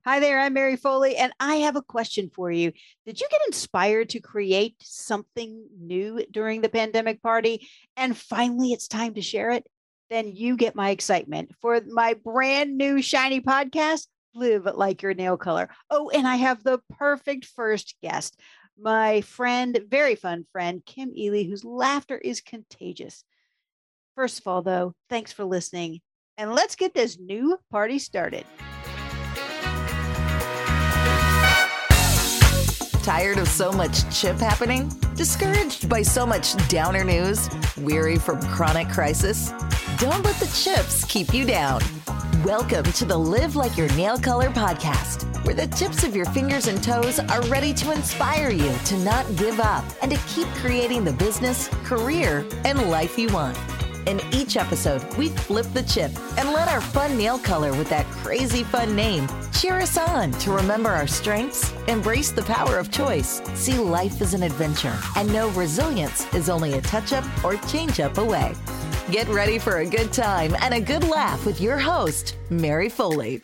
Hi there, I'm Mary Foley, and I have a question for you. Did you get inspired to create something new during the pandemic party? And finally, it's time to share it? Then you get my excitement for my brand new shiny podcast, Live Like Your Nail Color. Oh, and I have the perfect first guest, my friend, very fun friend, Kim Ely, whose laughter is contagious. First of all, though, thanks for listening. And let's get this new party started. Tired of so much chip happening? Discouraged by so much downer news? Weary from chronic crisis? Don't let the chips keep you down. Welcome to the Live Like Your Nail Color podcast, where the tips of your fingers and toes are ready to inspire you to not give up and to keep creating the business, career, and life you want. In each episode, we flip the chip and let our fun nail color with that crazy fun name cheer us on to remember our strengths, embrace the power of choice, see life as an adventure, and know resilience is only a touch-up or change-up away. Get ready for a good time and a good laugh with your host, Mary Foley.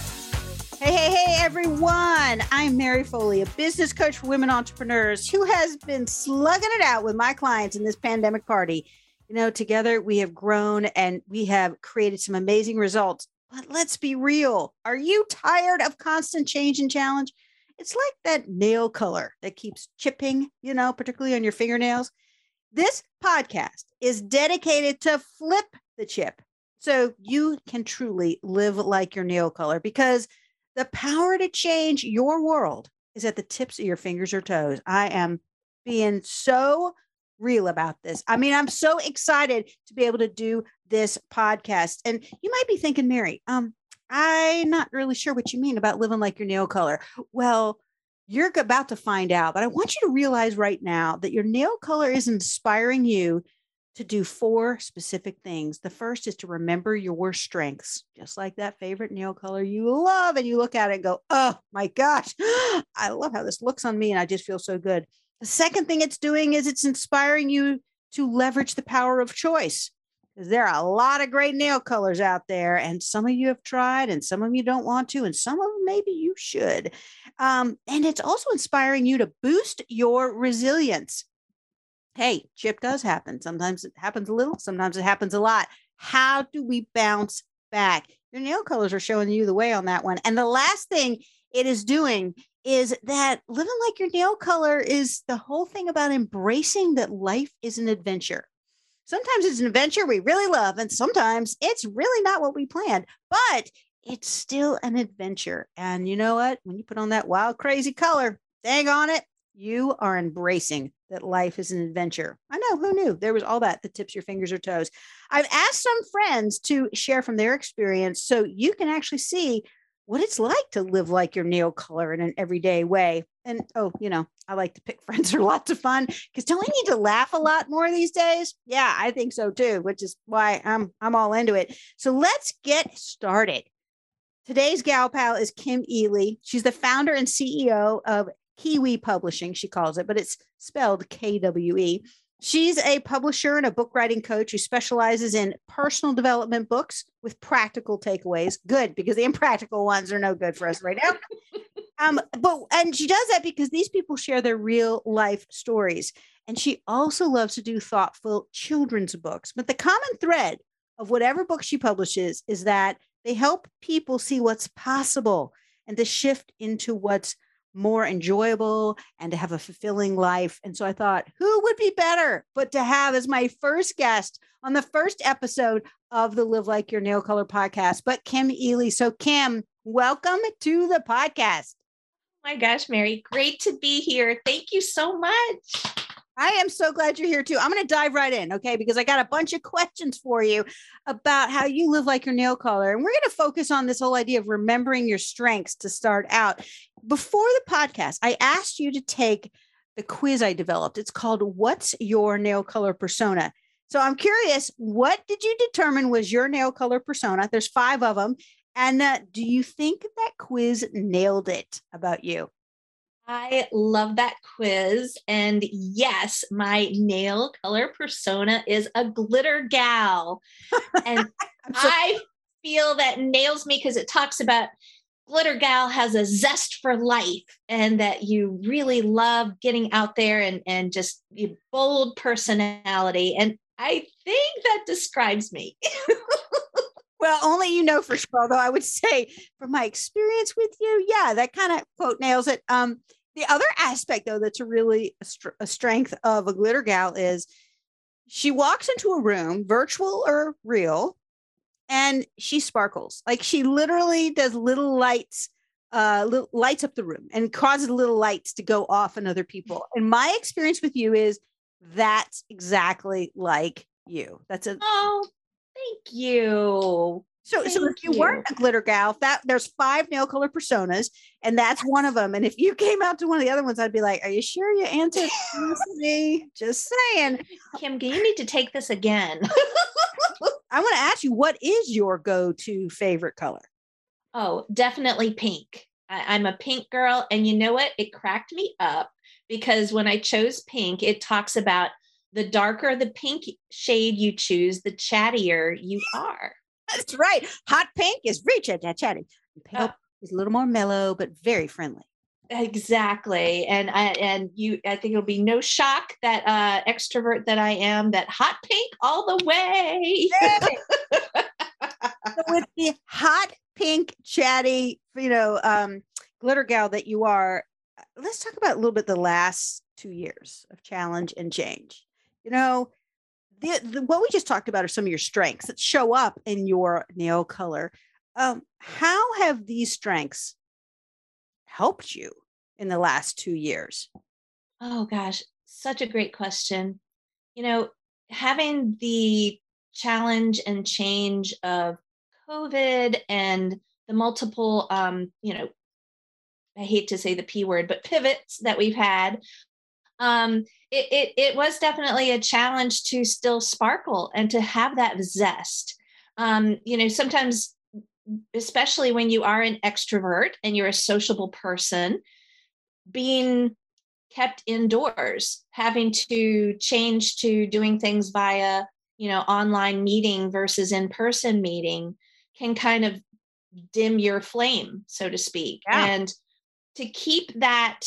Hey, everyone. I'm Mary Foley, a business coach for women entrepreneurs who has been slugging it out with my clients in this pandemic party. You know, together we have grown and we have created some amazing results. But let's be real. Are you tired of constant change and challenge? It's like that nail color that keeps chipping, particularly on your fingernails. This podcast is dedicated to flip the chip so you can truly live like your nail color, because the power to change your world is at the tips of your fingers or toes. I am being so real about this. I mean, I'm so excited to be able to do this podcast. And you might be thinking, Mary, I'm not really sure what you mean about living like your nail color. Well, you're about to find out, but I want you to realize right now that your nail color is inspiring you to do 4 specific things. The first is to remember your strengths, just like that favorite nail color you love. And you look at it and go, oh my gosh, I love how this looks on me. And I just feel so good. The second thing it's doing is it's inspiring you to leverage the power of choice, because there are a lot of great nail colors out there, and some of you have tried and some of you don't want to, and some of them maybe you should. And it's also inspiring you to boost your resilience. Hey, chip does happen. Sometimes it happens a little, sometimes it happens a lot. How do we bounce back? Your nail colors are showing you the way on that one. And the last thing it is doing is that living like your nail color is the whole thing about embracing that life is an adventure. Sometimes it's an adventure we really love, and sometimes it's really not what we planned, but it's still an adventure. And you know what? When you put on that wild, crazy color, dang on it, you are embracing that life is an adventure. I know, who knew? There was all that tips your fingers or toes. I've asked some friends to share from their experience so you can actually see what it's like to live like your nail color in an everyday way. And, I like to pick friends. They're lots of fun, because don't we need to laugh a lot more these days? Yeah, I think so too, which is why I'm all into it. So let's get started. Today's gal pal is Kim Ely. She's the founder and CEO of Kiwi Publishing, she calls it, but it's spelled KWE. She's a publisher and a book writing coach who specializes in personal development books with practical takeaways. Good, because the impractical ones are no good for us right now. And she does that because these people share their real life stories. And she also loves to do thoughtful children's books. But the common thread of whatever book she publishes is that they help people see what's possible and to shift into what's more enjoyable and to have a fulfilling life. And so I thought, who would be better but to have as my first guest on the first episode of the Live Like Your Nail Color podcast, but Kim Ely. So Kim, welcome to the podcast. Oh my gosh, Mary, great to be here. Thank you so much. I am so glad you're here too. I'm going to dive right in, okay? Because I got a bunch of questions for you about how you live like your nail color. And we're going to focus on this whole idea of remembering your strengths to start out. Before the podcast, I asked you to take the quiz I developed. It's called What's Your Nail Color Persona? So I'm curious, what did you determine was your nail color persona? There's 5 of them. And do you think that quiz nailed it about you? I love that quiz. And yes, my nail color persona is a glitter gal. And I feel that nails me because it talks about glitter gal has a zest for life and that you really love getting out there and just your bold personality. And I think that describes me. Well, only you know for sure, although I would say from my experience with you, yeah, that kind of quote nails it. The other aspect, though, that's a strength of a glitter gal is she walks into a room, virtual or real, and she sparkles. Like she literally does little lights up the room and causes little lights to go off on other people. And my experience with you is that's exactly like you. Oh, thank you. So if you weren't a glitter gal, there's 5 nail color personas, and that's one of them. And if you came out to one of the other ones, I'd be like, "Are you sure you answered me?" Just saying. Kim, you need to take this again. I want to ask you, what is your go-to favorite color? Oh, definitely pink. I'm a pink girl, and you know what? It cracked me up because when I chose pink, it talks about the darker the pink shade you choose, the chattier you are. That's right. Hot pink is reach at that chatty. Pale is a little more mellow, but very friendly. Exactly. And I think it'll be no shock that extrovert that I am, that hot pink all the way. So with the hot pink chatty, glitter gal that you are, let's talk about a little bit the last 2 years of challenge and change. What we just talked about are some of your strengths that show up in your nail color. How have these strengths helped you in the last 2 years? Oh gosh, such a great question. Having the challenge and change of COVID and the multiple, I hate to say the P word, but pivots that we've had. It was definitely a challenge to still sparkle and to have that zest. Sometimes, especially when you are an extrovert and you're a sociable person, being kept indoors, having to change to doing things via, online meeting versus in-person meeting can kind of dim your flame, so to speak. Yeah. And to keep that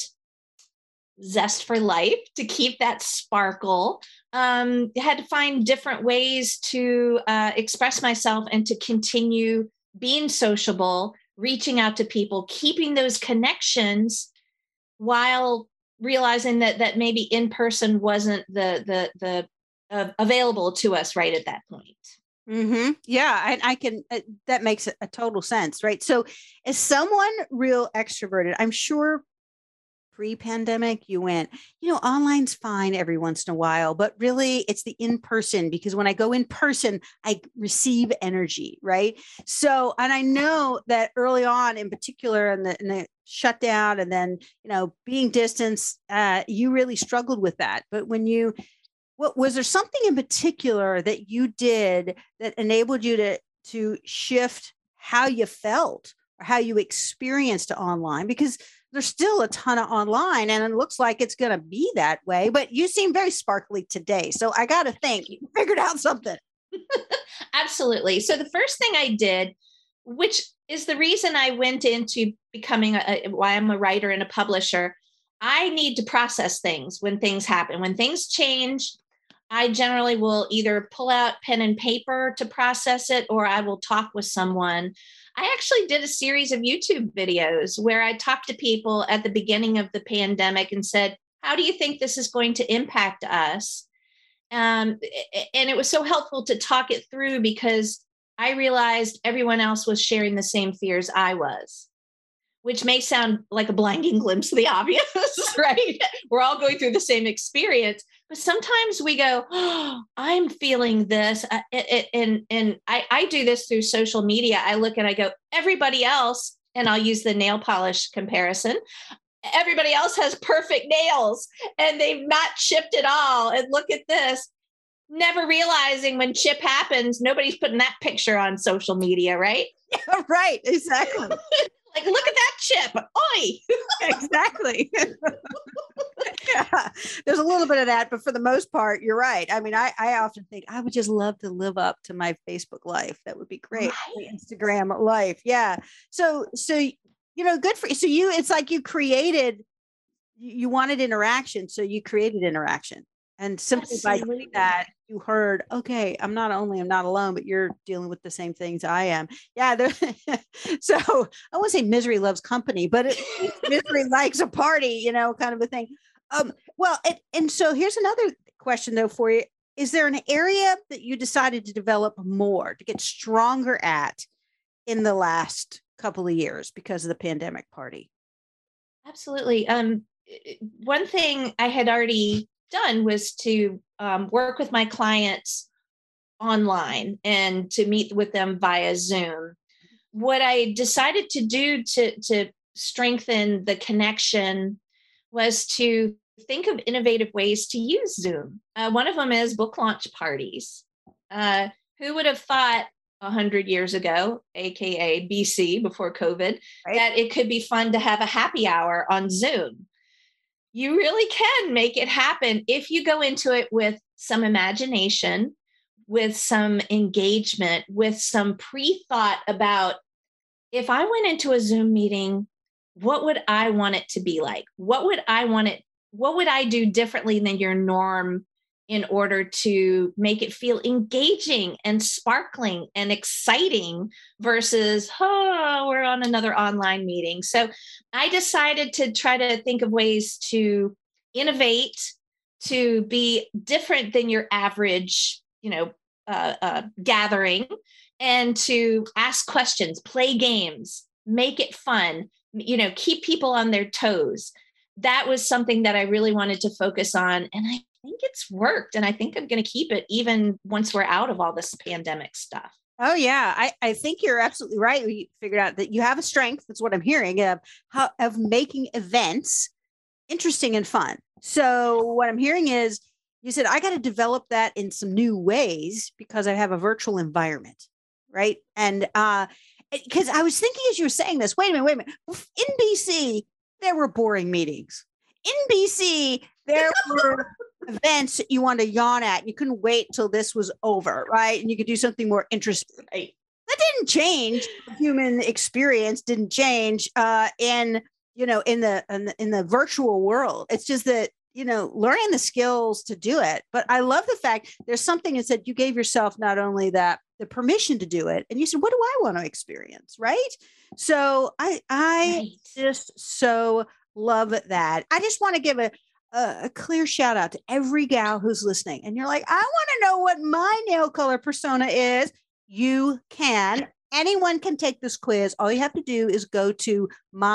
zest for life, to keep that sparkle, had to find different ways to express myself and to continue being sociable, reaching out to people, keeping those connections while realizing that maybe in person wasn't the available to us right at that point. Mm-hmm. Yeah, I can. That makes a total sense, right? So, as someone real extroverted, I'm sure pre-pandemic you went, online's fine every once in a while, but really it's the in-person, because when I go in person, I receive energy, right? So, and I know that early on, in particular in the shutdown and then, being distanced, you really struggled with that. But what was there something in particular that you did that enabled you to shift how you felt or how you experienced online? Because there's still a ton of online and it looks like it's going to be that way, but you seem very sparkly today. So I got to think you figured out something. Absolutely. So the first thing I did, which is the reason I went into becoming why I'm a writer and a publisher, I need to process things when things happen. When things change, I generally will either pull out pen and paper to process it, or I will talk with someone. I actually did a series of YouTube videos where I talked to people at the beginning of the pandemic and said, how do you think this is going to impact us? And it was so helpful to talk it through because I realized everyone else was sharing the same fears I was, which may sound like a blinding glimpse of the obvious, right? We're all going through the same experience, but sometimes we go, oh, I'm feeling this. And I do this through social media. I look and I go, everybody else, and I'll use the nail polish comparison. Everybody else has perfect nails and they've not chipped at all. And look at this. Never realizing when chip happens, nobody's putting that picture on social media, right? Yeah, right. Exactly. Like, look at that chip. Oi. Exactly. Yeah. There's a little bit of that, but for the most part, you're right. I mean, I often think I would just love to live up to my Facebook life. That would be great. Right. My Instagram life. Yeah. So good for you. So it's like you wanted interaction. So you created interaction. And simply by doing that, you heard, okay, I'm not alone, but you're dealing with the same things I am. Yeah. So I won't say misery loves company, but misery likes a party, kind of a thing. Well, and so here's another question though for you. Is there an area that you decided to develop more, to get stronger at in the last couple of years because of the pandemic party? Absolutely. One thing I had already done was to work with my clients online and to meet with them via Zoom. What I decided to do to strengthen the connection was to think of innovative ways to use Zoom. One of them is book launch parties. Who would have thought 100 years ago, AKA BC, before COVID, right, that it could be fun to have a happy hour on Zoom? You really can make it happen if you go into it with some imagination, with some engagement, with some pre-thought about, if I went into a Zoom meeting, what would I want it to be like? What would I do differently than your norm in order to make it feel engaging and sparkling and exciting versus, we're on another online meeting. So I decided to try to think of ways to innovate, to be different than your average, gathering, and to ask questions, play games, make it fun, keep people on their toes. That was something that I really wanted to focus on. And I think it's worked. And I think I'm going to keep it even once we're out of all this pandemic stuff. Oh, yeah. I think you're absolutely right. We figured out that you have a strength. That's what I'm hearing of making events interesting and fun. So what I'm hearing is you said, I got to develop that in some new ways because I have a virtual environment. Right. And because I was thinking as you were saying this, wait a minute. In BC, there were boring meetings. In BC, there were events that you wanted to yawn at. You couldn't wait till this was over, right? And you could do something more interesting. Right? That didn't change. The human experience didn't change in the virtual world. It's just that, learning the skills to do it. But I love the fact there's something that said you gave yourself not only the permission to do it, and you said, what do I want to experience? Right. So I just so love that. I just want to give a clear shout out to every gal who's listening. And you're like, I want to know what my nail color persona is. You can. Anyone can take this quiz. All you have to do is go to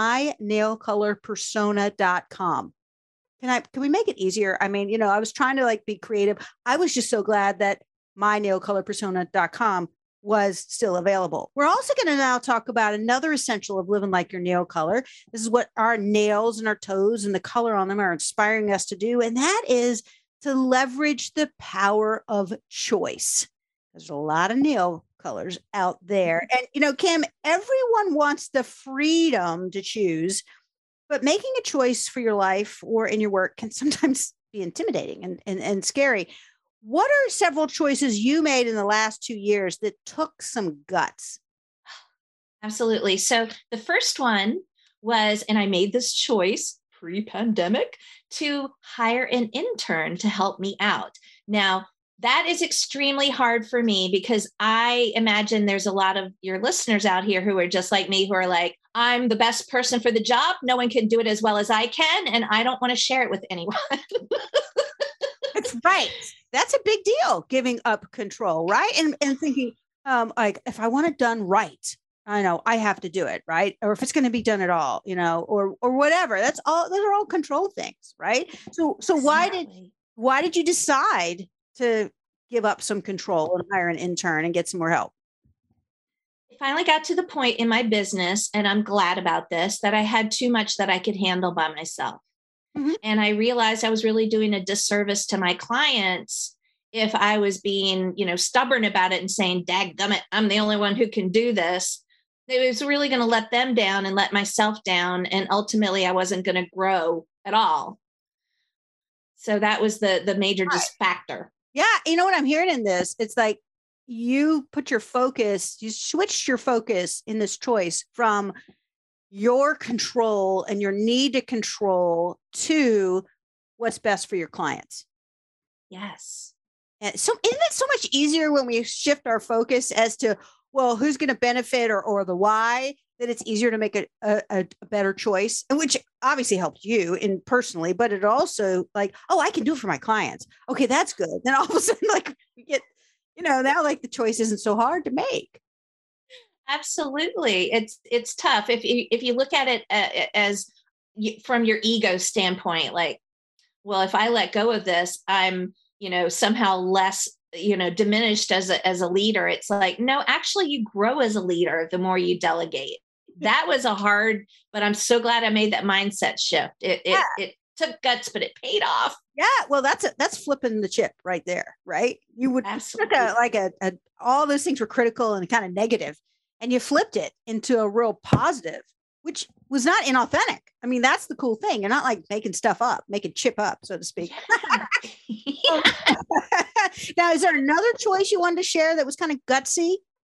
mynailcolorpersona.com. Can we make it easier? I mean, I was trying to be creative. I was just so glad that mynailcolorpersona.com was still available. We're also going to now talk about another essential of living like your nail color. This is what our nails and our toes and the color on them are inspiring us to do. And that is to leverage the power of choice. There's a lot of nail colors out there. And, Kim, everyone wants the freedom to choose, but making a choice for your life or in your work can sometimes be intimidating and scary. What are several choices you made in the last 2 years that took some guts? Absolutely. So the first one was, and I made this choice pre-pandemic, to hire an intern to help me out. Now, that is extremely hard for me because I imagine there's a lot of your listeners out here who are just like me, who are like, I'm the best person for the job. No one can do it as well as I can. And I don't want to share it with anyone. That's right. That's a big deal, giving up control, right? And thinking, if I want it done right, I know I have to do it, right? Or if it's going to be done at all, or whatever. Those are all control things, right? So exactly. why did you decide to give up some control and hire an intern and get some more help? I finally got to the point in my business, and I'm glad about this, that I had too much that I could handle by myself. Mm-hmm. And I realized I was really doing a disservice to my clients if I was being, stubborn about it and saying, dadgummit, I'm the only one who can do this. It was really going to let them down and let myself down. And ultimately, I wasn't going to grow at all. So that was the major factor. Yeah. You know what I'm hearing in this? It's like you switched your focus in this choice from your control and your need to control to what's best for your clients. Yes. And so isn't it so much easier when we shift our focus as to, well, who's going to benefit or the why, that it's easier to make a better choice, and which obviously helped you in personally, but it also like, oh, I can do it for my clients. Okay, that's good. Then all of a sudden, like you get, now like the choice isn't so hard to make. Absolutely. It's tough if you look at it as from your ego standpoint, like, well, if I let go of this, I'm, somehow less, diminished as a leader. It's like, no, actually you grow as a leader the more you delegate. That was a hard, but I'm so glad I made that mindset shift. It took guts, but it paid off. Yeah, well, that's flipping the chip right there, right? You would Absolutely. All those things were critical and kind of negative, and you flipped it into a real positive, which was not inauthentic. I mean, that's the cool thing. You're not like making stuff up, making chip up, so to speak. Yeah. Now, is there another choice you wanted to share that was kind of gutsy?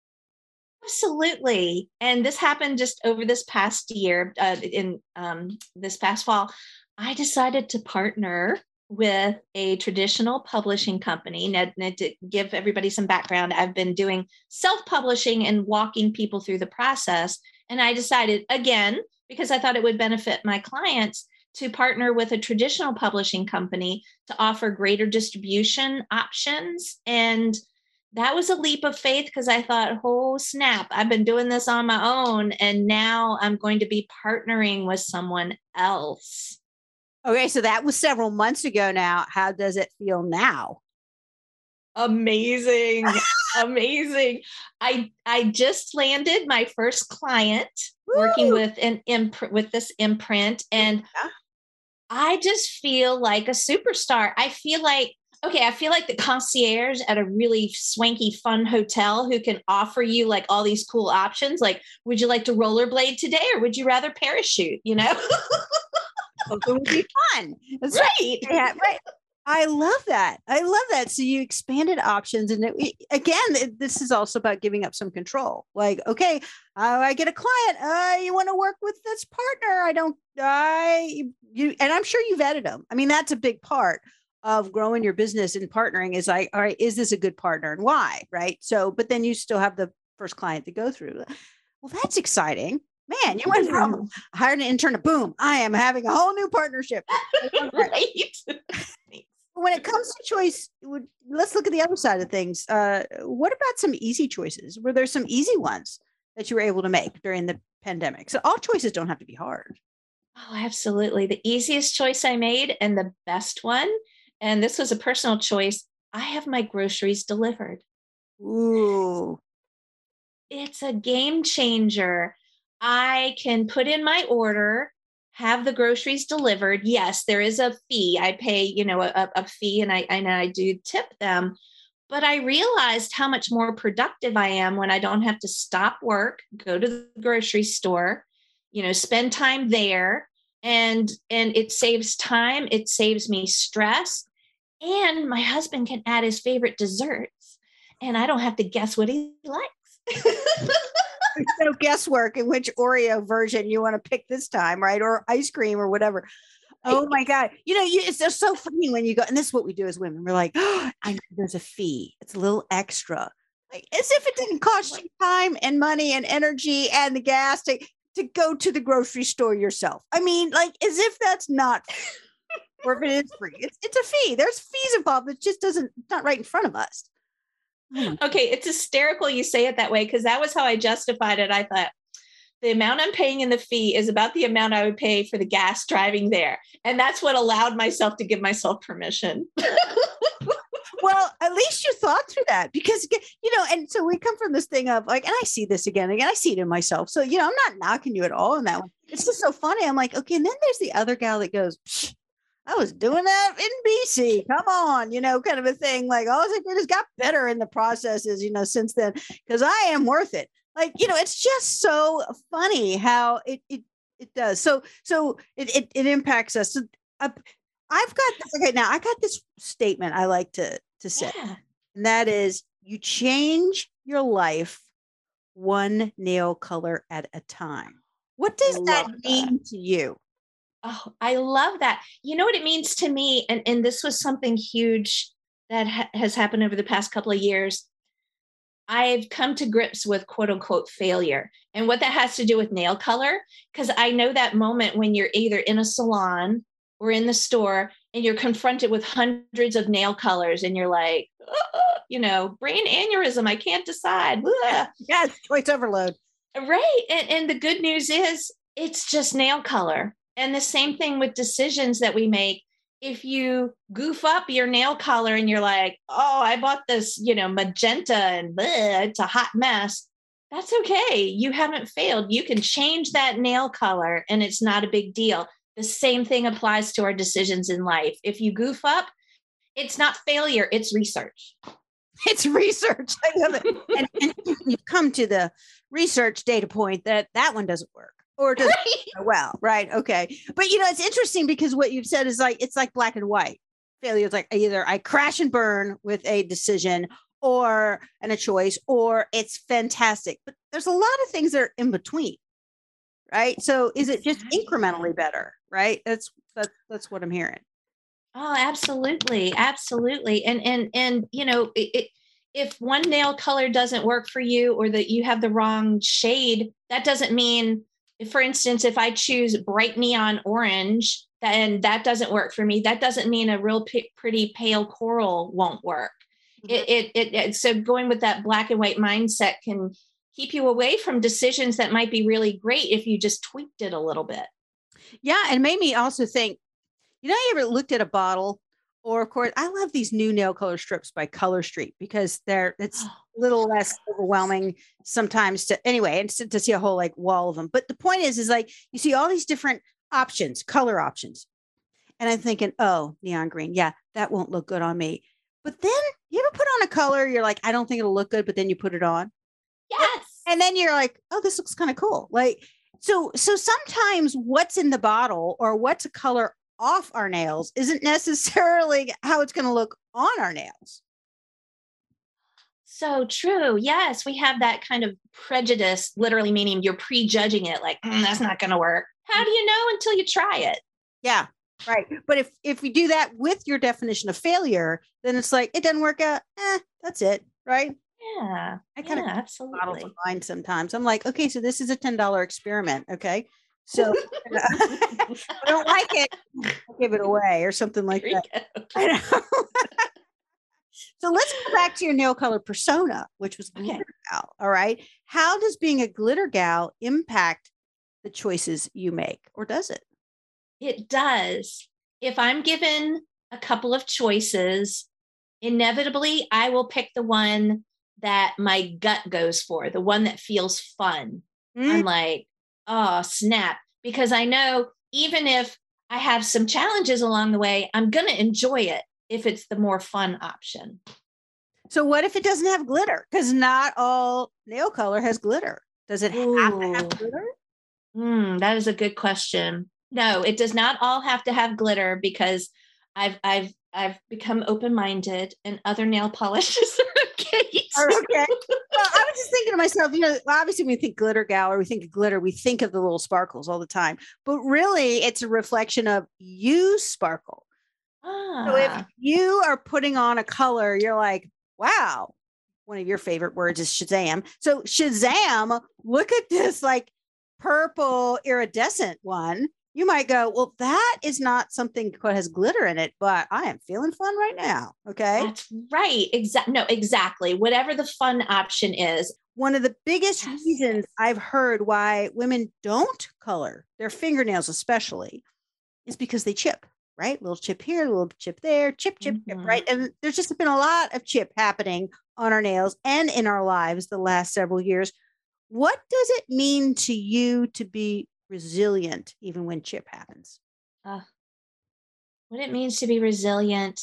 Absolutely. And this happened just over this past year, in this past fall. I decided to partner with a traditional publishing company. Now, to give everybody some background, I've been doing self-publishing and walking people through the process. And I decided, again, because I thought it would benefit my clients, to partner with a traditional publishing company to offer greater distribution options. And that was a leap of faith because I thought, oh, snap, I've been doing this on my own. And now I'm going to be partnering with someone else. Okay, so that was several months ago now. How does it feel now? Amazing. Amazing. I just landed my first client. Woo! Working with with this imprint, and I just feel like a superstar. I feel like the concierge at a really swanky, fun hotel who can offer you like all these cool options. Like, would you like to rollerblade today, or would you rather parachute? It would be fun. That's right. Yeah, right. I love that. So you expanded options. And this is also about giving up some control. Like, okay, I get a client. You want to work with this partner? And I'm sure you vetted them. I mean, that's a big part of growing your business and partnering is like, all right, is this a good partner and why? Right. So, but then you still have the first client to go through. Well, that's exciting. Man, you went from hired an intern to boom, I am having a whole new partnership. Right. When it comes to choice, let's look at the other side of things. What about some easy choices? Were there some easy ones that you were able to make during the pandemic? So all choices don't have to be hard. Oh, absolutely. The easiest choice I made and the best one, and this was a personal choice, I have my groceries delivered. Ooh. It's a game changer. I can put in my order, have the groceries delivered. Yes, there is a fee. I pay, a fee, and I do tip them. But I realized how much more productive I am when I don't have to stop work, go to the grocery store, spend time there, and it saves time. It saves me stress, and my husband can add his favorite desserts, and I don't have to guess what he likes. No guesswork in which Oreo version you want to pick this time, right? Or ice cream or whatever. Oh my God. It's so funny when you go, and this is what we do as women. We're like, oh, I know there's a fee. It's a little extra. Like, as if it didn't cost you time and money and energy and the gas to go to the grocery store yourself. I mean, like, as if that's not, or if it is free. It's a fee. There's fees involved. It just it's not right in front of us. Okay, it's hysterical you say it that way, because that was how I justified it. I thought the amount I'm paying in the fee is about the amount I would pay for the gas driving there. And that's what allowed myself to give myself permission. Well, at least you thought through that, because, and so we come from this thing of like, and I see this again, I see it in myself. So, I'm not knocking you at all on that one. It's just so funny. I'm like, okay. And then there's the other gal that goes, I was doing that in BC. Come on, kind of a thing. Like, all I did is got better in the processes, since then, because I am worth it. Like, it's just so funny how it does. So it impacts us. So I've got this. Okay, now I got this statement I like to say, and that is, you change your life one nail color at a time. What does that mean to you? Oh, I love that. You know what it means to me? And this was something huge that has happened over the past couple of years. I've come to grips with quote unquote failure and what that has to do with nail color. Because I know that moment when you're either in a salon or in the store and you're confronted with hundreds of nail colors and you're like, brain aneurysm, I can't decide. Yes, choice overload. Right. And the good news is it's just nail color. And the same thing with decisions that we make. If you goof up your nail color and you're like, oh, I bought this, magenta and it's a hot mess. That's okay. You haven't failed. You can change that nail color and it's not a big deal. The same thing applies to our decisions in life. If you goof up, it's not failure, it's research. It's research. I love it. And you've come to the research data point that one doesn't work. Or does well, right? Okay. But it's interesting because what you've said is it's like black and white. Failure is like either I crash and burn with a decision and a choice, or it's fantastic. But there's a lot of things that are in between, right? So is it just incrementally better, right? That's what I'm hearing. Oh, absolutely. Absolutely. And if one nail color doesn't work for you or that you have the wrong shade, that doesn't mean, for instance, if I choose bright neon orange, then that doesn't work for me. That doesn't mean a real pretty pale coral won't work. Mm-hmm. So going with that black and white mindset can keep you away from decisions that might be really great if you just tweaked it a little bit. Yeah. And made me also think, you ever looked at a bottle, or of course, I love these new nail color strips by Color Street because it's a little less overwhelming sometimes to see a whole wall of them. But the point is you see all these different options, color options. And I'm thinking, oh, neon green. Yeah, that won't look good on me. But then you ever put on a color, you're like, I don't think it'll look good, but then you put it on. Yes. And then you're like, oh, this looks kind of cool. So sometimes what's in the bottle or what's a color off our nails isn't necessarily how it's going to look on our nails. So true. Yes, we have that kind of prejudice, literally meaning you're prejudging it like, that's not going to work. How do you know until you try it? Yeah, right. But if we do that with your definition of failure, then it's like, it doesn't work out. That's it. Right. Yeah. I kind of absolutely. Bottles of wine sometimes. I'm like, okay, so this is a $10 experiment. Okay. So I don't like it, I'll give it away or something like that. I know. So let's go back to your nail color persona, which was glitter gal. All right. How does being a glitter gal impact the choices you make, or does it? It does. If I'm given a couple of choices, inevitably I will pick the one that my gut goes for, the one that feels fun. I'm like, oh, snap. Because I know even if I have some challenges along the way, I'm going to enjoy it if it's the more fun option. So what if it doesn't have glitter? Because not all nail color has glitter. Does it have to have glitter? That is a good question. No, it does not all have to have glitter because I've become open-minded and other nail polishes are okay. Okay. Well, I was just thinking to myself, obviously when we think glitter gal or we think of glitter, we think of the little sparkles all the time, but really it's a reflection of you sparkle. So if you are putting on a color, you're like, wow, one of your favorite words is Shazam. So Shazam, look at this purple iridescent one. You might go, well, that is not something that has glitter in it, but I am feeling fun right now. Okay. That's right. Exactly. Whatever the fun option is. One of the biggest reasons I've heard why women don't color their fingernails, especially, is because they chip, right? Little chip here, little chip there, chip, chip, right? And there's just been a lot of chip happening on our nails and in our lives the last several years. What does it mean to you to be resilient even when chip happens? What it means to be resilient,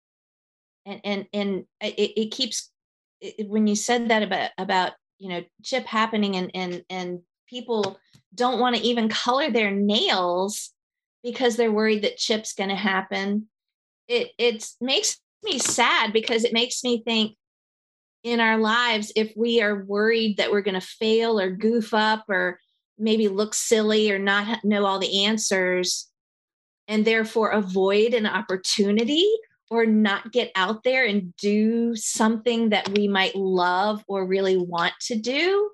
and it keeps when you said that about chip happening and people don't want to even color their nails because they're worried that chip's going to happen. It makes me sad because it makes me think in our lives, if we are worried that we're going to fail or goof up or maybe look silly or not know all the answers and therefore avoid an opportunity or not get out there and do something that we might love or really want to do,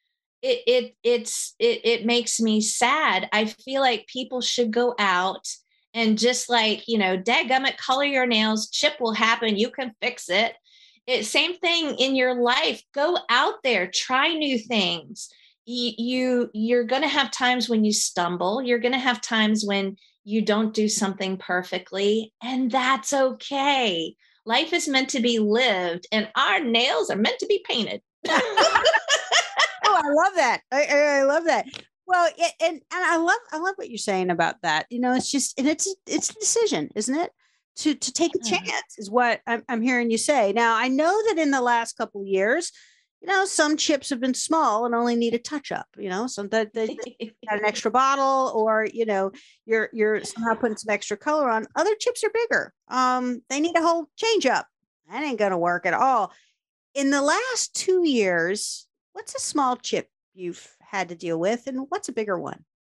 it makes me sad. I feel like people should go out and just like, dadgummit, color your nails, chip will happen, you can fix it. Same thing in your life. Go out there, try new things. You're going to have times when you stumble. You're going to have times when you don't do something perfectly, and that's okay. Life is meant to be lived, and our nails are meant to be painted. Oh, I love that. I love that. Well, and I love what you're saying about that. It's just, and it's a decision, isn't it? To take a chance is what I'm hearing you say. Now, I know that in the last couple of years, some chips have been small and only need a touch up, some that they got an extra bottle, or, you're somehow putting some extra color on. Other chips are bigger. They need a whole change up. That ain't going to work at all. In the last 2 years, what's a small chip you've had to deal with, and what's a bigger one?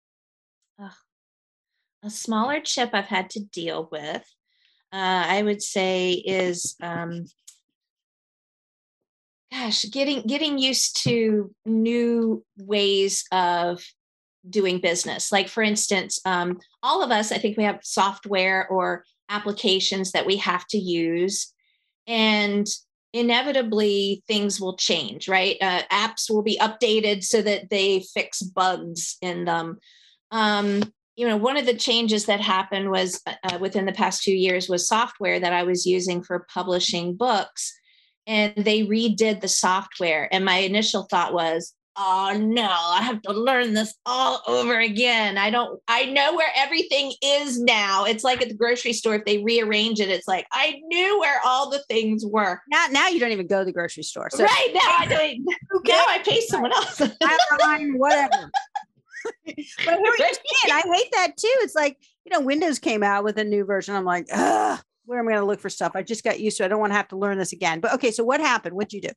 A smaller chip I've had to deal with, I would say, is getting used to new ways of doing business. Like, for instance, all of us, I think we have software or applications that we have to use, and inevitably things will change, right? Apps will be updated so that they fix bugs in them. One of the changes that happened was within the past 2 years was software that I was using for publishing books, and they redid the software. And my initial thought was, oh no, I have to learn this all over again. I know where everything is now. It's like at the grocery store, if they rearrange it, it's like, I knew where all the things were. Now you don't even go to the grocery store. So right now I don't. Now I pay someone else. Whatever. But I hate that too. It's like, Windows came out with a new version. I'm like, where am I going to look for stuff? I just got used to it. I don't want to have to learn this again. But okay, so what happened? What'd you do?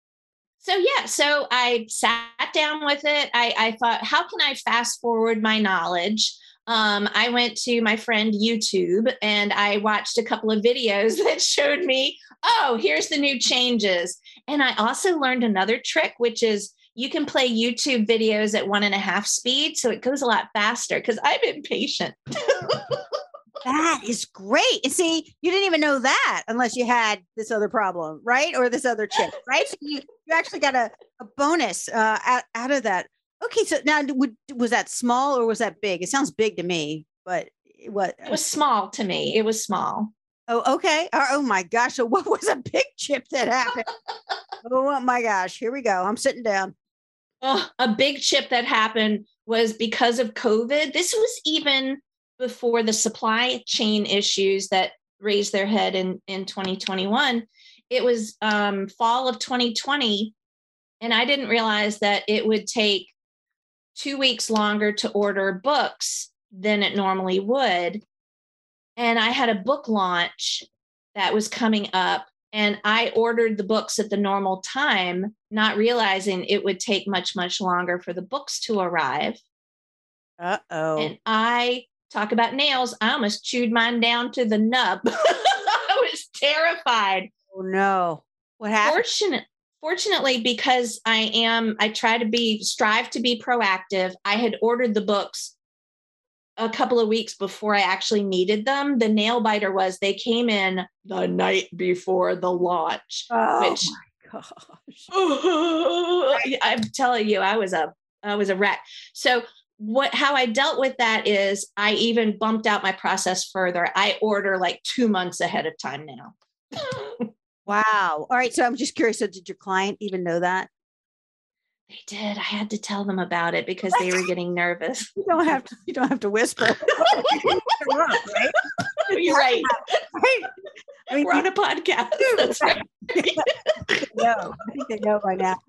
So I sat down with it. I thought, how can I fast forward my knowledge? I went to my friend YouTube and I watched a couple of videos that showed me, here's the new changes. And I also learned another trick, which is you can play YouTube videos at 1.5 speed. So it goes a lot faster because I'm impatient. That is great. And see, you didn't even know that unless you had this other problem, right? Or this other chip, right? So you actually got a bonus out of that. Okay, so now was that small or was that big? It sounds big to me, but what? It was small to me. It was small. Oh, okay. Oh my gosh. So what was a big chip that happened? Oh my gosh. Here we go. I'm sitting down. A big chip that happened was because of COVID. This was even before the supply chain issues that raised their head in 2021. It was fall of 2020. And I didn't realize that it would take 2 weeks longer to order books than it normally would. And I had a book launch that was coming up, and I ordered the books at the normal time, not realizing it would take much, much longer for the books to arrive. Uh-oh. And I talk about nails. I almost chewed mine down to the nub. I was terrified. Oh no. What happened? Fortunately, because I strive to be proactive. I had ordered the books a couple of weeks before I actually needed them. The nail biter was they came in the night before the launch. Oh my gosh. I'm telling you, I was a wreck. So how I dealt with that is I even bumped out my process further. I order like 2 months ahead of time now. Wow. All right. So I'm just curious. So did your client even know that? They did. I had to tell them about it because they were getting nervous. You don't have to whisper. Right? You're right. Right. I mean, we're on a podcast. That's right. No, I think they know by now.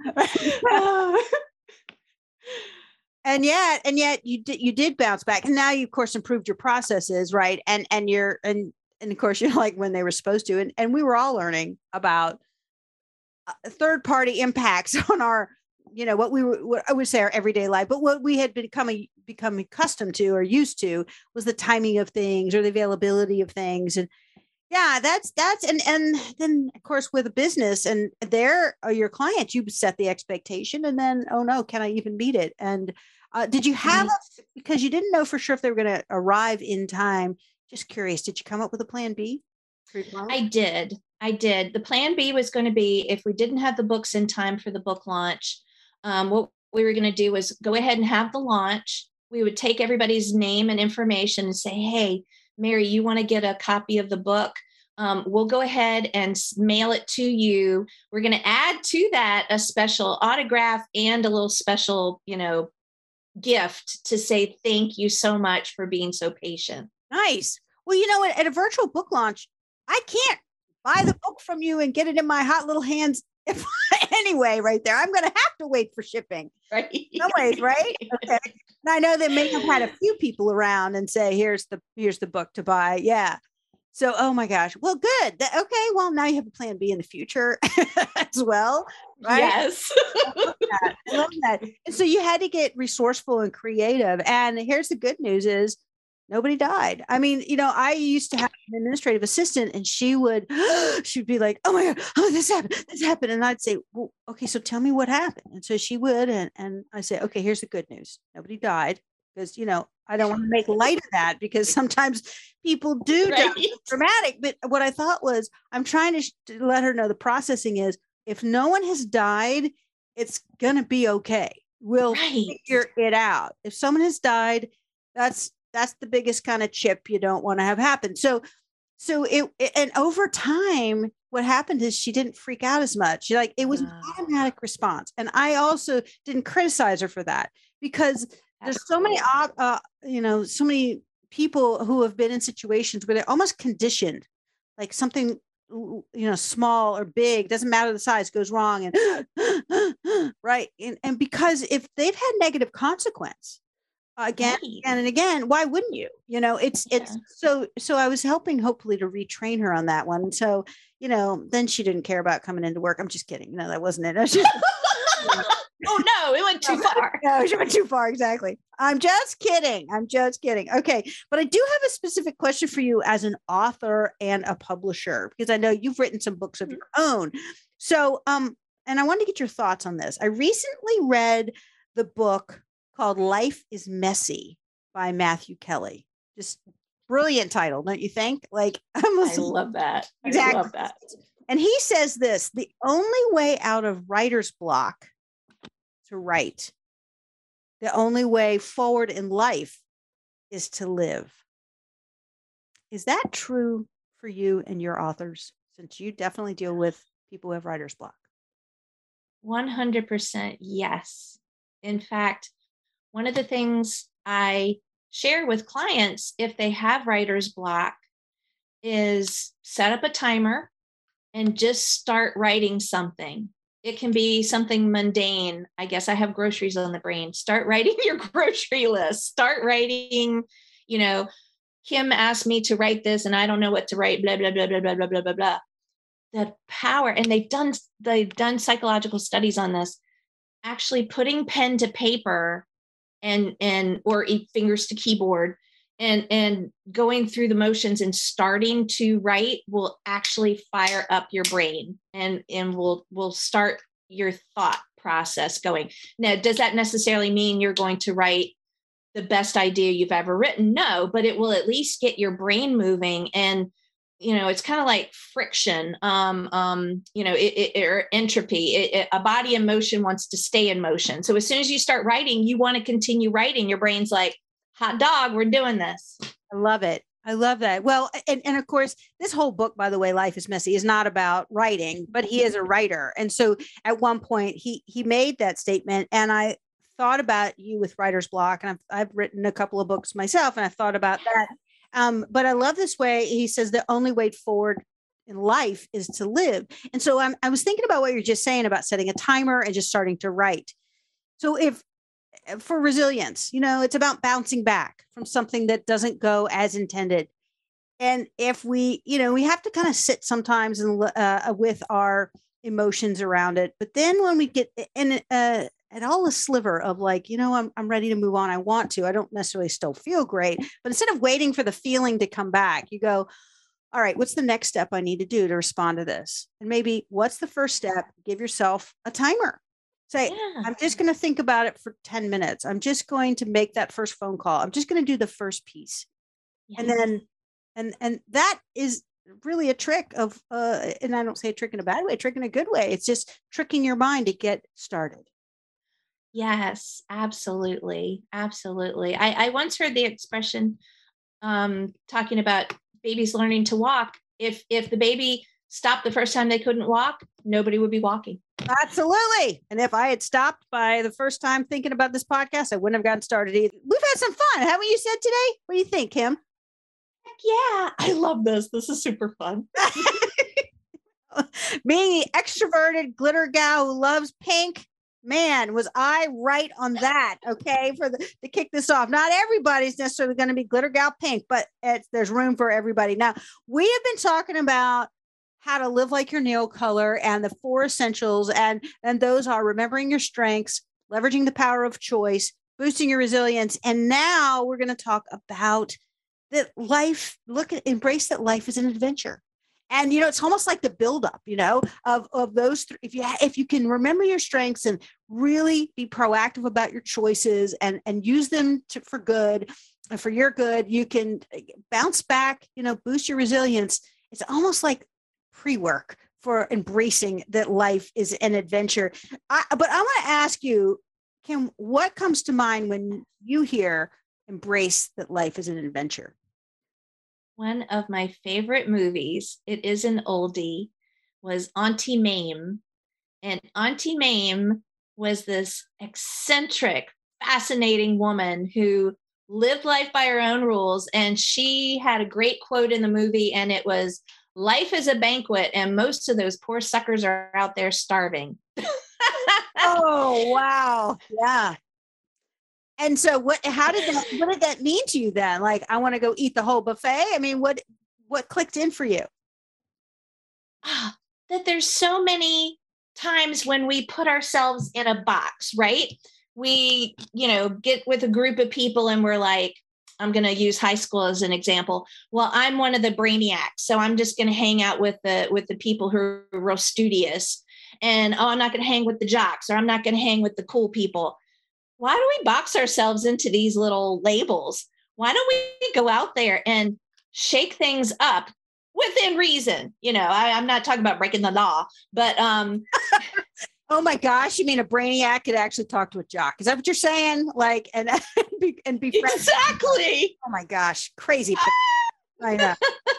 And yet you did bounce back, and now you of course improved your processes, right? And of course you're like when they were supposed to, and we were all learning about third party impacts on our what what I would say our everyday life, but what we had become accustomed to or used to was the timing of things or the availability of things. And yeah, that's and then of course with a business and there are your clients, you set the expectation and then, oh no, can I even meet it? And did you have because you didn't know for sure if they were going to arrive in time? Just curious, did you come up with a plan B? I did. The plan B was going to be if we didn't have the books in time for the book launch, what we were going to do was go ahead and have the launch. We would take everybody's name and information and say, hey, Mary, you want to get a copy of the book? We'll go ahead and mail it to you. We're going to add to that a special autograph and a little special, gift to say thank you so much for being so patient. Nice. Well, at a virtual book launch, I can't buy the book from you and get it in my hot little hands anyway, right there. I'm going to have to wait for shipping. Right. No ways, right? Okay. And I know they may have had a few people around and say, here's the book to buy. Yeah. So, oh my gosh. Well, good. Okay. Well, now you have a plan B in the future as well. Right? Yes. I love that. And so you had to get resourceful and creative. And here's the good news is nobody died. I mean, I used to have an administrative assistant and she'd be like, oh my God, oh, this happened. And I'd say, well, okay, so tell me what happened. And so she would, and I say, okay, here's the good news. Nobody died because, I don't want to make light of that because sometimes people do die. It's dramatic. But what I thought was, I'm trying to let her know the processing is if no one has died, it's going to be okay. We'll figure it out. If someone has died, that's the biggest kind of chip you don't want to have happen. So and over time, what happened is she didn't freak out as much. It was an automatic response. And I also didn't criticize her for that because there's so many, so many people who have been in situations where they're almost conditioned, like something, small or big, doesn't matter the size, goes wrong. And right. And because if they've had negative consequence, again and again, why wouldn't you? It's so I was helping hopefully to retrain her on that one. So, then she didn't care about coming into work. I'm just kidding. No, that wasn't it. Oh no, it went too far. No, she went too far. Exactly. I'm just kidding. Okay. But I do have a specific question for you as an author and a publisher, because I know you've written some books of your own. So, and I wanted to get your thoughts on this. I recently read the book called Life is Messy by Matthew Kelly. Just brilliant title, don't you think? I love that. Exactly. I love that. And he says this, the only way out of writer's block to write, the only way forward in life is to live. Is that true for you and your authors, since you definitely deal with people who have writer's block? 100% yes. In fact, one of the things I share with clients if they have writer's block is set up a timer and just start writing something. It can be something mundane. I guess I have groceries on the brain. Start writing your grocery list. Start writing, Kim asked me to write this and I don't know what to write, blah, blah, blah, blah, blah, blah, blah, blah, blah. The power, and they've done psychological studies on this, actually putting pen to paper and or fingers to keyboard and going through the motions and starting to write will actually fire up your brain and will start your thought process going. Now, does that necessarily mean you're going to write the best idea you've ever written? No, but it will at least get your brain moving. And, it's kind of like friction, or entropy. A body in motion wants to stay in motion. So as soon as you start writing, you want to continue writing. Your brain's like, hot dog, we're doing this. I love it. I love that. Well, and of course, this whole book, by the way, Life is Messy, is not about writing, but he is a writer. And so at one point he made that statement, and I thought about you with writer's block, and I've written a couple of books myself, and I thought about that. But I love this way. He says the only way forward in life is to live. And so I was thinking about what you're just saying about setting a timer and just starting to write. So for resilience, it's about bouncing back from something that doesn't go as intended. And if we have to kind of sit sometimes and with our emotions around it. But then when we get in, at all a sliver of like, I'm ready to move on. I want to. I don't necessarily still feel great, but instead of waiting for the feeling to come back, you go, all right, what's the next step I need to do to respond to this? And maybe what's the first step? Give yourself a timer. Say, I'm just going to think about it for 10 minutes. I'm just going to make that first phone call. I'm just going to do the first piece. Yes. And then, and that is really a trick of, and I don't say a trick in a bad way, a trick in a good way. It's just tricking your mind to get started. Yes, absolutely. Absolutely. I once heard the expression, talking about babies learning to walk. If the baby stopped the first time they couldn't walk, nobody would be walking. Absolutely. And if I had stopped by the first time thinking about this podcast, I wouldn't have gotten started either. We've had some fun, haven't you said today? What do you think, Kim? Heck yeah. I love this. This is super fun. Being the extroverted glitter gal who loves pink, man, was I right on that? Okay, to kick this off. Not everybody's necessarily going to be glitter gal pink, but there's room for everybody. Now, we have been talking about how to live like your nail color and the 4 essentials, and those are remembering your strengths, leveraging the power of choice, boosting your resilience, and now we're going to talk about that life. Embrace that life is an adventure. And, it's almost like the buildup, of those three. If you can remember your strengths and really be proactive about your choices and use them for good and for your good, you can bounce back, boost your resilience. It's almost like pre-work for embracing that life is an adventure. But I want to ask you, Kim, what comes to mind when you hear embrace that life is an adventure? One of my favorite movies, it is an oldie, was Auntie Mame. And Auntie Mame was this eccentric, fascinating woman who lived life by her own rules. And she had a great quote in the movie, and it was, "Life is a banquet, and most of those poor suckers are out there starving." Oh, wow. Yeah. And so what did that mean to you then? Like, I want to go eat the whole buffet. I mean, what clicked in for you? That there's so many times when we put ourselves in a box, right? We, get with a group of people and we're like, I'm going to use high school as an example. Well, I'm one of the brainiacs, so I'm just going to hang out with the people who are real studious. And, I'm not going to hang with the jocks, or I'm not going to hang with the cool people. Why do we box ourselves into these little labels? Why don't we go out there and shake things up within reason? I'm not talking about breaking the law, but oh my gosh, you mean a brainiac could actually talk to a jock? Is that what you're saying? Like, and be friends? Exactly. Oh my gosh, crazy. I know.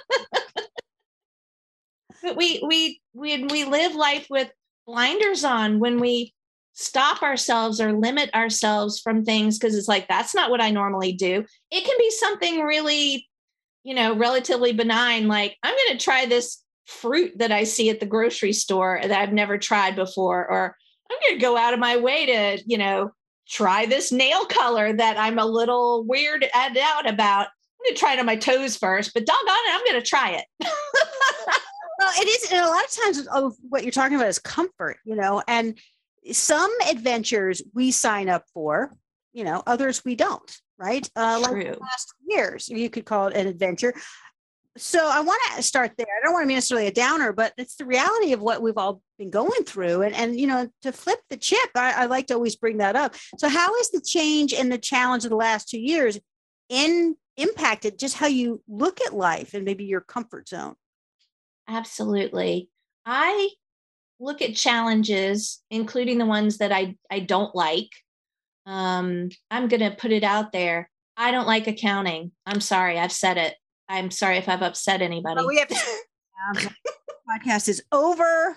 But we live life with blinders on when we stop ourselves or limit ourselves from things, because it's like, that's not what I normally do. It can be something really, relatively benign, like, I'm going to try this fruit that I see at the grocery store that I've never tried before, or I'm going to go out of my way to, try this nail color that I'm a little weirded out about. I'm going to try it on my toes first, but doggone it, I'm going to try it. Well, it is. And a lot of times what you're talking about is comfort, and some adventures we sign up for, others we don't, right? Like the last years, you could call it an adventure. So I want to start there. I don't want to be necessarily a downer, but it's the reality of what we've all been going through. And to flip the chip, I like to always bring that up. So how has the change and the challenge of the last 2 years impacted just how you look at life and maybe your comfort zone? Absolutely. I look at challenges, including the ones that I don't like. I'm going to put it out there. I don't like accounting. I'm sorry. I've said it. I'm sorry if I've upset anybody. We have podcast is over.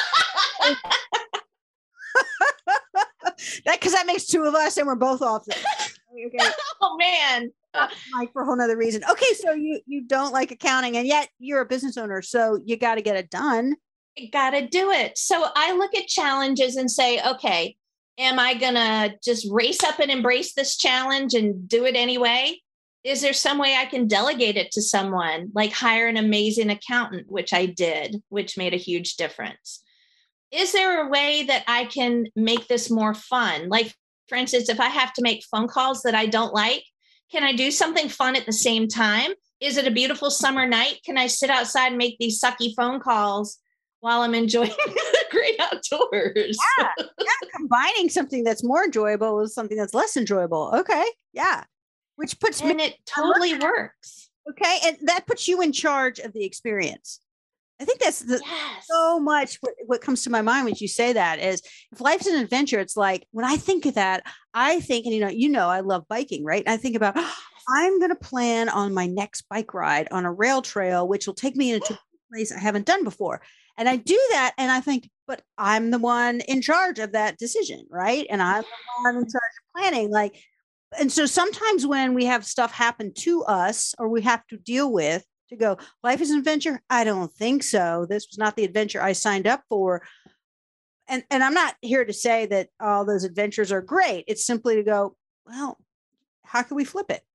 Because that makes 2 of us and we're both off there. Okay. Oh man. Mike, for a whole nother reason. Okay. So you don't like accounting, and yet you're a business owner. So you got to get it done. You got to do it. So I look at challenges and say, okay, am I going to just race up and embrace this challenge and do it anyway? Is there some way I can delegate it to someone, like hire an amazing accountant, which I did, which made a huge difference? is there a way that I can make this more fun? Like, for instance, if I have to make phone calls that I don't like, can I do something fun at the same time? Is it a beautiful summer night? Can I sit outside and make these sucky phone calls while I'm enjoying the great outdoors? Yeah, combining something that's more enjoyable with something that's less enjoyable. Okay, yeah, which puts and it totally works. Okay, and that puts you in charge of the experience. I think that's so much what comes to my mind when you say that is if life's an adventure, it's like when I think of that, I think, and I love biking, right? And I think about I'm going to plan on my next bike ride on a rail trail, which will take me into a place I haven't done before. And I do that. And I think, but I'm the one in charge of that decision, right? And I'm the one in charge of planning. And so sometimes when we have stuff happen to us or we have to deal with, to go, life is an adventure? I don't think so. This was not the adventure I signed up for. And I'm not here to say that all those adventures are great. It's simply to go, well, how can we flip it?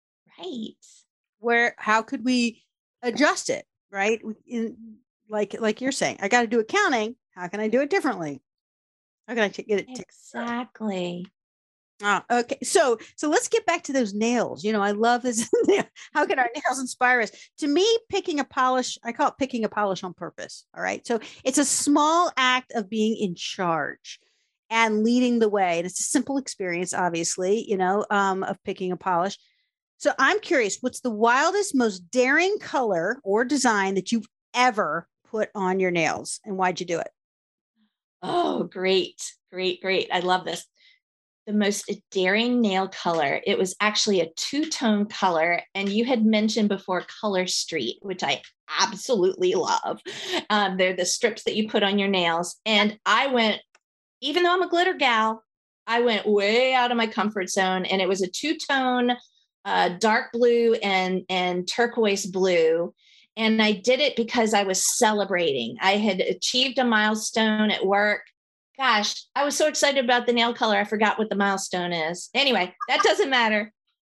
Right. How could we adjust it? Right. Like you're saying, I got to do accounting. How can I do it differently? How can I get it? Exactly. Okay. So let's get back to those nails. I love this. How can our nails inspire us? To me, picking a polish, I call it picking a polish on purpose. All right. So it's a small act of being in charge and leading the way. And it's a simple experience, obviously, of picking a polish. So I'm curious, what's the wildest, most daring color or design that you've ever put on your nails? And why'd you do it? Oh, great. I love this. The most daring nail color. It was actually a two-tone color. And you had mentioned before Color Street, which I absolutely love. They're the strips that you put on your nails. And I went, even though I'm a glitter gal, I went way out of my comfort zone. And it was a two-tone, dark blue and turquoise blue. And I did it because I was celebrating. I had achieved a milestone at work. Gosh, I was so excited about the nail color. I forgot what the milestone is. Anyway, that doesn't matter.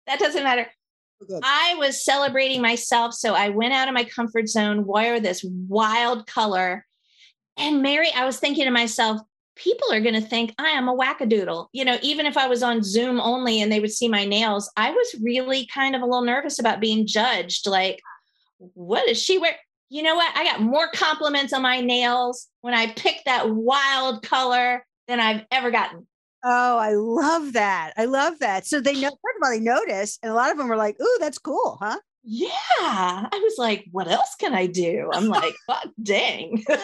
Okay. I was celebrating myself. So I went out of my comfort zone, wore this wild color. And Mary, I was thinking to myself, people are going to think I am a wackadoodle. Even if I was on Zoom only and they would see my nails, I was really kind of a little nervous about being judged. Like, what is she wearing? You know what? I got more compliments on my nails when I picked that wild color than I've ever gotten. Oh, I love that. So they know, first of all, they notice, and a lot of them were like, "Ooh, that's cool, huh?" Yeah. I was like, what else can I do? I'm like, oh, dang. Let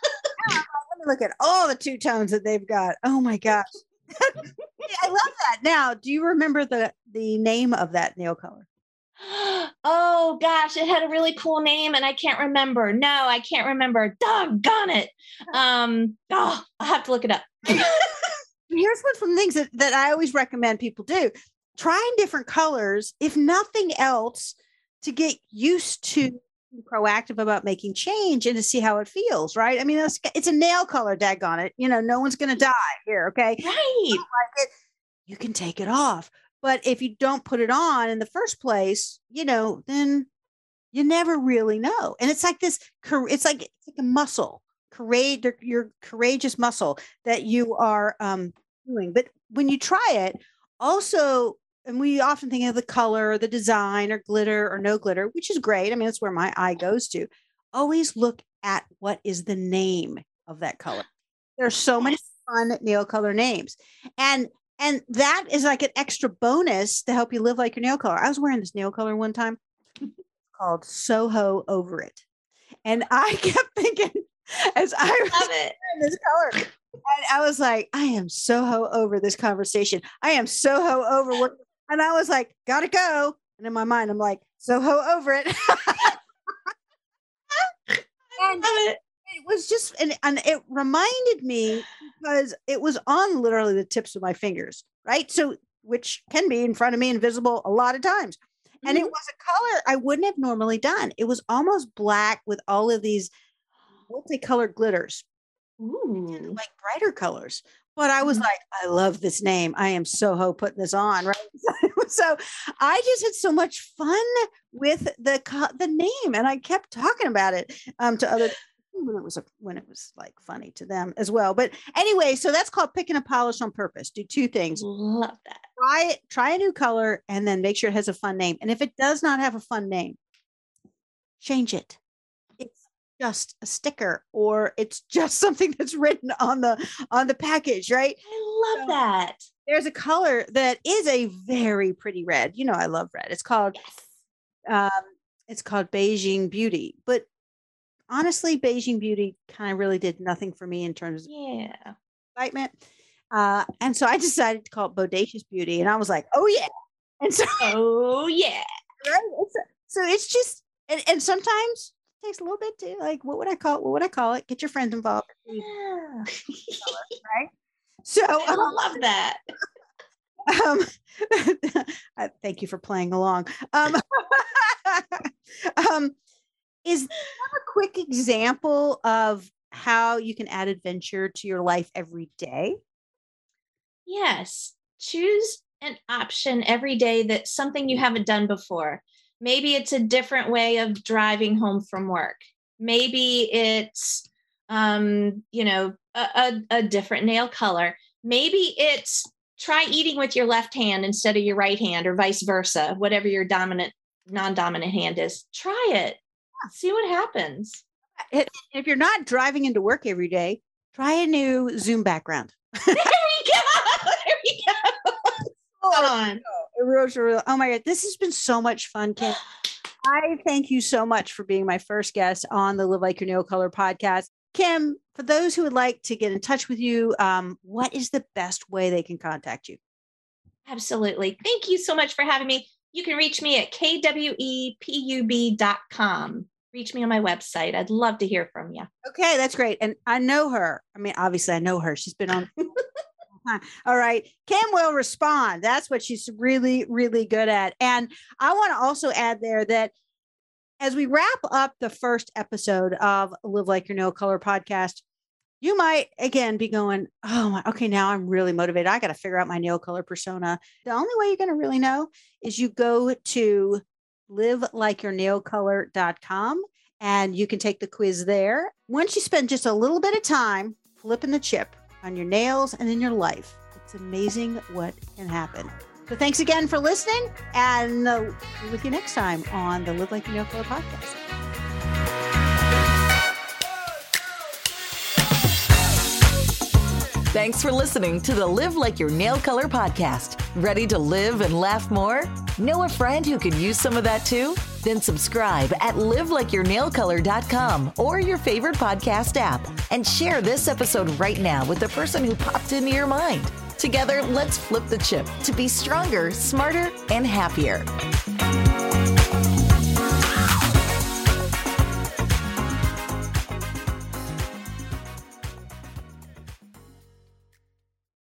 me look at all the two tones that they've got. Oh my gosh. I love that. Now, do you remember the name of that nail color? Oh gosh, it had a really cool name and I can't remember. No, I can't remember. Doggone it. I'll have to look it up. Here's one from the things that I always recommend people do. Trying different colors, if nothing else, to get used to being proactive about making change and to see how it feels, right? I mean, it's a nail color, daggone it. No one's going to die here, okay? Right. You can take it off. But if you don't put it on in the first place, then you never really know. And it's like this, it's like a muscle, your courageous muscle that you are doing. But when you try it, also, and we often think of the color, or the design, or glitter, or no glitter, which is great. I mean, that's where my eye goes to. Always look at what is the name of that color. There are so many fun nail color names. And that is like an extra bonus to help you live like your nail color. I was wearing this nail color one time called Soho Over It. And I kept thinking as I was wearing this color, and I was like, I am Soho over this conversation. I am Soho over what, and I was like, gotta go. And in my mind, I'm like, Soho over it. And it was just, and it reminded me because it was on literally the tips of my fingers, right? So, which can be in front of me invisible a lot of times. And it was a color I wouldn't have normally done. It was almost black with all of these multicolored glitters. Ooh. Like brighter colors. But I was like, I love this name. I am Soho putting this on, right? So I just had so much fun with the name, and I kept talking about it to other people when it was like funny to them as well. But anyway, so that's called pick and polish on purpose. Do two things. Love that. Try a new color and then make sure it has a fun name. And if it does not have a fun name, change it. It's just a sticker or it's just something that's written on the package, right? I love that. There's a color that is a very pretty red. You know, I love red. It's called Beijing Beauty. But honestly, Beijing Beauty kind of really did nothing for me in terms of excitement. And so I decided to call it Bodacious Beauty. And I was like, oh yeah. And so right? So it's just and sometimes it takes a little bit to like, what would I call it? Get your friends involved. Yeah. Right. So I love that. Thank you for playing along. Is there a quick example of how you can add adventure to your life every day? Yes. Choose an option every day that's something you haven't done before. Maybe it's a different way of driving home from work. Maybe it's, a different nail color. Maybe it's try eating with your left hand instead of your right hand or vice versa, whatever your non-dominant hand is. Try it. See what happens. If you're not driving into work every day, try a new Zoom background. There we go. Come on. Oh my God. This has been so much fun, Kim. I thank you so much for being my first guest on the Live Like Your Nail Color podcast. Kim, for those who would like to get in touch with you, what is the best way they can contact you? Absolutely. Thank you so much for having me. You can reach me at kwepub.com. Reach me on my website. I'd love to hear from you. Okay, that's great. And I know her. I mean, obviously I know her. She's been on. All right. Kim will respond. That's what she's really, really good at. And I want to also add there that as we wrap up the first episode of Live Like Your Nail Color podcast, you might again be going, okay, now I'm really motivated. I got to figure out my nail color persona. The only way you're going to really know is you go to livelikeyournailcolor.com and you can take the quiz there. Once you spend just a little bit of time flipping the chip on your nails and in your life, it's amazing what can happen. So thanks again for listening, and we'll be with you next time on the Live Like Your Nail Color podcast. Thanks for listening to the Live Like Your Nail Color podcast. Ready to live and laugh more? Know a friend who could use some of that too? Then subscribe at livelikeyournailcolor.com or your favorite podcast app and share this episode right now with the person who popped into your mind. Together, let's flip the chip to be stronger, smarter, and happier.